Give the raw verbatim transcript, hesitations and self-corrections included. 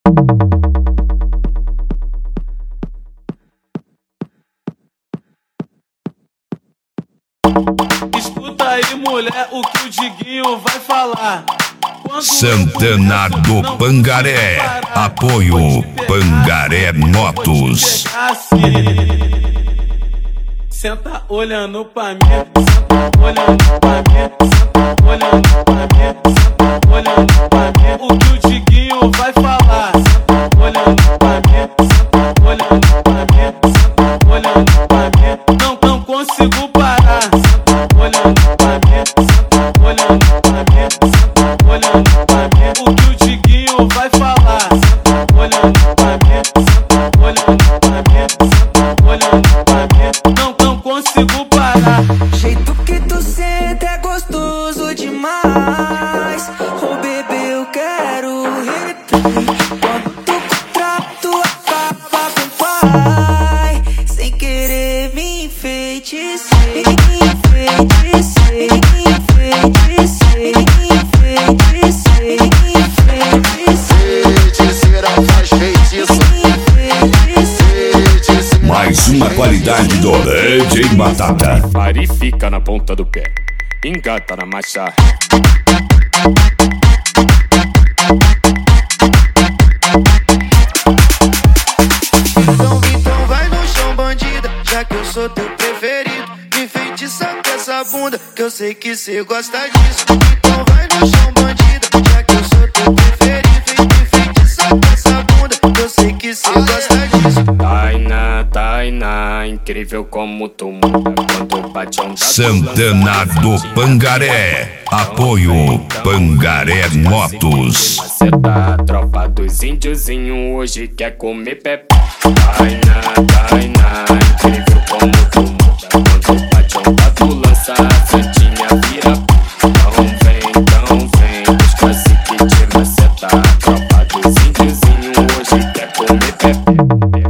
Escuta aí, mulher, o que o Diguinho vai falar. Quando Santana do Pangaré, apoio Pangaré Motos. Senta olhando pra mim, senta olhando pra mim, senta olhando pra mim, senta olhando pra mim. O que o Diguinho vai falar. Senta olhando pra mim, senta olhando pra mim, senta olhando pra mim. Não, não consigo parar. Senta olhando pra mim, senta olhando pra mim, senta olhando pra mim. O que o Diguinho vai falar. Senta olhando pra mim, senta olhando pra mim, senta olhando pra mim. Não, não consigo parar. Jeito que tu sente é gostoso demais. Oh bebê, eu quero replay. Quando tu contrato acaba com pai, sem querer me enfeiticer, enfeiticer, enfeiticer, enfeiticer, enfeiticer. Feiticeira faz feitiço. Mais uma qualidade do D J Batata. Pare e fica na ponta do pé, engata na marcha. Então, então vai no chão, bandida, já que eu sou teu preferido. Me enfeitiça com essa bunda, que eu sei que cê gosta disso. Então vai no chão, bandida, já que eu sou teu preferido. Me enfeitiça com essa bunda, que eu sei que cê gosta disso. Tainá, Tainá, incrível como tu muda quando bate onda. Santana do Pangaré, apoio Pangaré Motos. Maceta, tropa dos índiozinho hoje quer comer pepe. Tainá, Tainá, incrível como tu muda quando bate onda tu lança a santinha vira. Então vem, então vem, os cacique de maceta, tropa dos índiozinho hoje quer comer pepe.